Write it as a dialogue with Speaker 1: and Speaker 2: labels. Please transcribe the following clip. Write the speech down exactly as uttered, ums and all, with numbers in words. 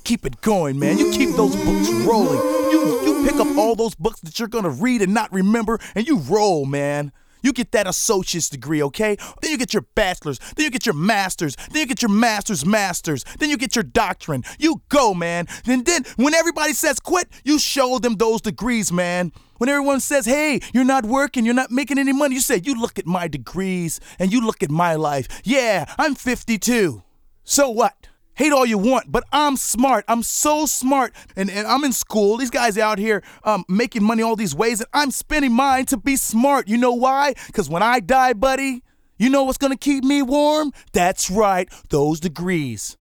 Speaker 1: keep it going, man. You keep those books rolling. You you pick up all those books that you're gonna read and not remember, and you roll, man. You get that associate's degree, okay? Then you get your bachelor's. Then you get your master's. Then you get your master's master's. Then you get your doctorate. You go, man. And then when everybody says quit, you show them those degrees, man. When everyone says, hey, you're not working, you're not making any money, you say, you look at my degrees and you look at my life. Yeah, I'm fifty-two. So what? Hate all you want, but I'm smart. I'm so smart. And, and I'm in school. These guys out here um, making money all these ways, and I'm spending mine to be smart. You know why? Because when I die, buddy, you know what's going to keep me warm? That's right, those degrees.